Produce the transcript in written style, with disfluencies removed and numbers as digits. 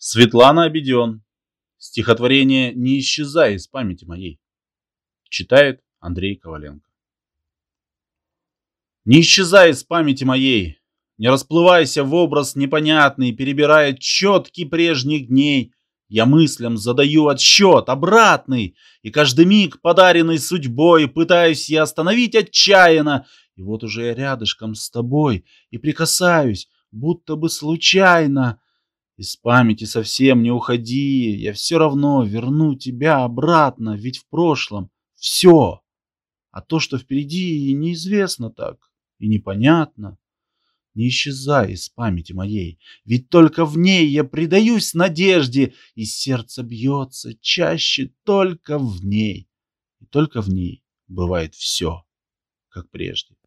Светлана Обеден. Стихотворение «Не исчезай из памяти моей». Читает Андрей Коваленко. Не исчезай из памяти моей, не расплывайся в образ непонятный, перебирая четки прежних дней. Я мыслям задаю отсчет обратный, и каждый миг, подаренный судьбой, пытаюсь я остановить отчаянно. И вот уже я рядышком с тобой и прикасаюсь, будто бы случайно. Из памяти совсем не уходи, я все равно верну тебя обратно, ведь в прошлом все, а то, что впереди, неизвестно так и непонятно. Не исчезай из памяти моей, ведь только в ней я предаюсь надежде, и сердце бьется чаще только в ней, и только в ней бывает все, как прежде.